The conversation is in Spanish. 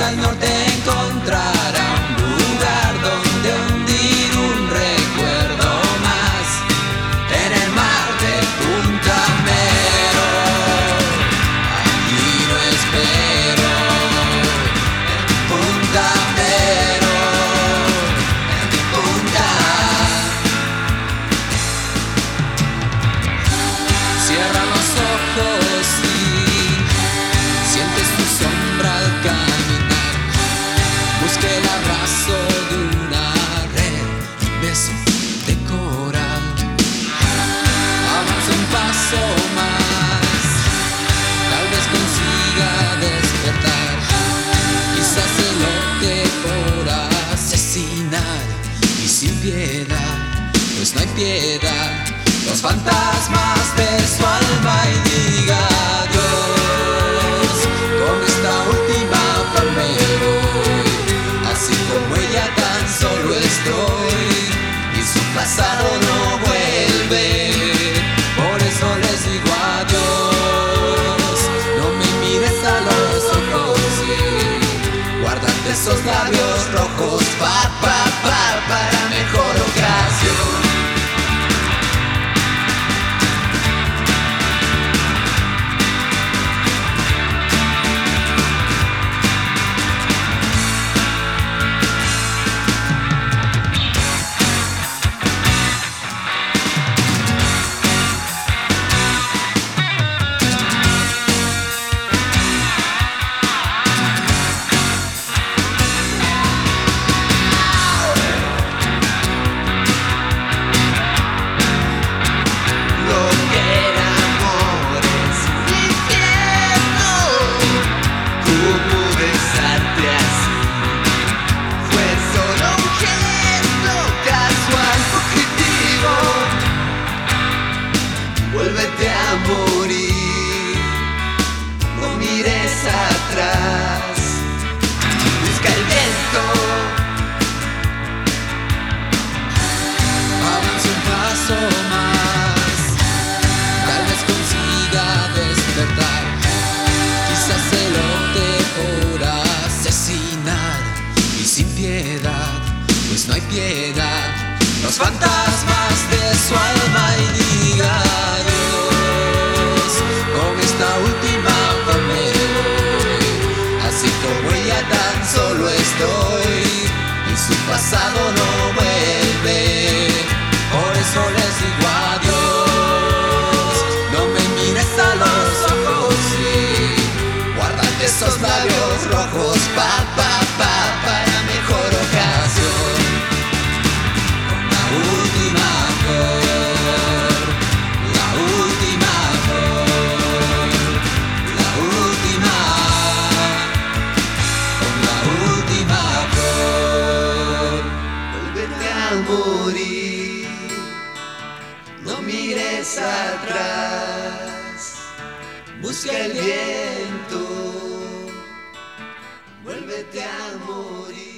al norte encontrará un lugar donde hundir un recuerdo más en el mar de Punta Mero. Allí lo espero, en Punta Mero, en Punta. Cierra los ojos y sientes tu sombra al caminar. Busca el abrazo de una red, beso de coral. Avanza un paso más, tal vez consiga despertar. Quizás se lote por asesinar y sin piedad, pues no hay piedad. Los fantasmas de su alma y diga adiós. Con esta última me voy, así como ella tan solo estoy, y su pasado no vuelve. Por eso les digo adiós. No me mires a los ojos, sí. Guárdate esos labios rojos para mejor ocasión. Vuélvete a morir, no mires atrás, busca el viento. Avanza un paso más, tal vez consiga despertar. Quizás se lote por asesinar y sin piedad, pues no hay piedad. Los fantasmas de su alma y diga adiós. Con esta última me voy, así como ella tan solo estoy, y su pasado no vuelve. Por eso les digo adiós. No me mires a los ojos, sí. Guárdate esos labios rojos para mejor ocasión. Última flor, la última flor, la última, con la última flor. Vuélvete a morir, no mires atrás, busca el viento, vuélvete a morir.